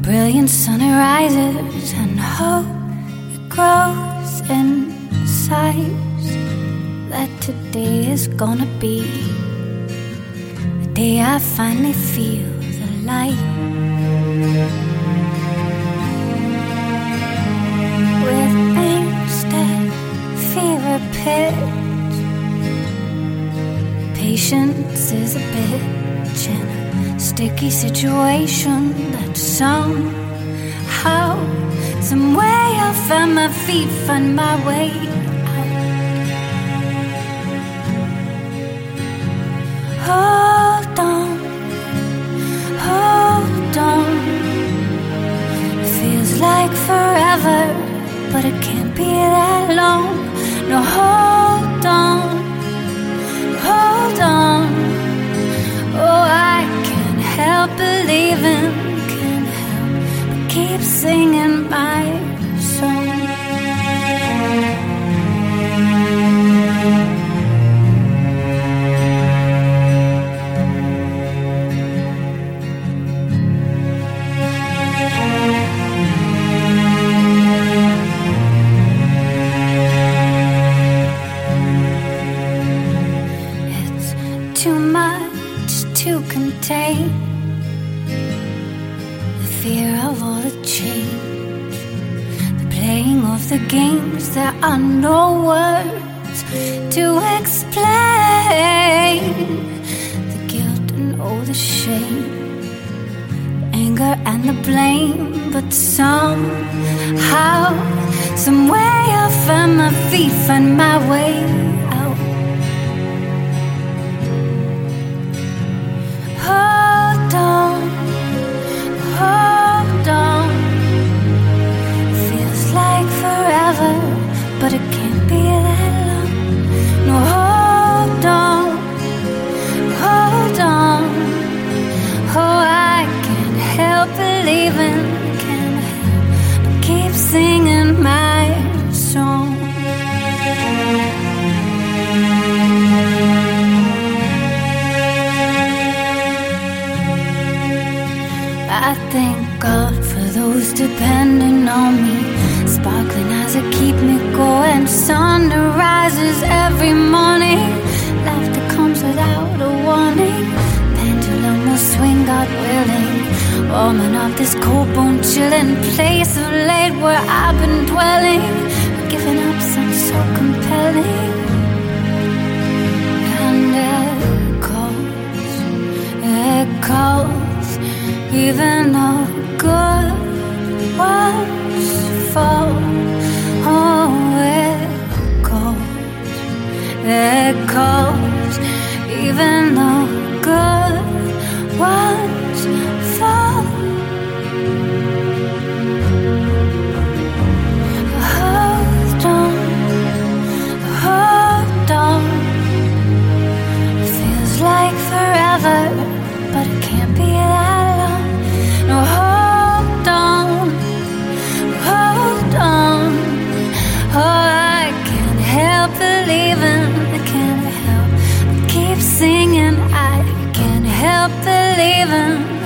brilliant sun it rises and hope it grows in size. That today is gonna be the day I finally feel the light. With angst at fever pitch, patience is a bitch in a sticky situation that somehow, some way I'll find my feet, find my way out. Hold on, hold on. Feels like forever, but it can't be that long. No, hold on, hold on. Oh, I can't help believing, can't help but keep singing my song. Too much to contain, the fear of all the change, the playing of the games. There are no words to explain the guilt and all the shame, the anger and the blame. But somehow, some way I'll find my feet, find my way out. Hold on, hold on. Feels like forever, but it can't be that long. No, hold on, hold on. Oh, I can't help believing, can't help but keep singing my song. I thank God for those depending on me, sparkling eyes that keep me going. Sun that rises every morning, laughter comes without a warning. Pendulum will swing, God willing, warming up this cold bone chilling place of late where I've been dwelling. Giving up sounds so compelling, and it calls, even though good ones fall. Oh, it calls, even though good ones fall. Hold on, hold on. Feels like forever, but it can't be that long. No, hold on, hold on. Oh, I can't help believing, I can't help but keep singing. I can't help believing.